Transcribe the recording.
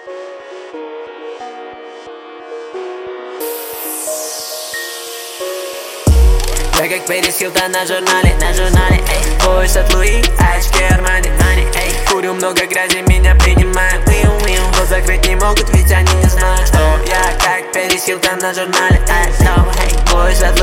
Я как Пэрис Хилтон на журнале, эй. Пояс от Луи, очки Армани, эй. Курю много грязи, меня принимают, но закрыть не могут, ведь они не знают, что я как Пэрис Хилтон на журнале, эй. Пояс от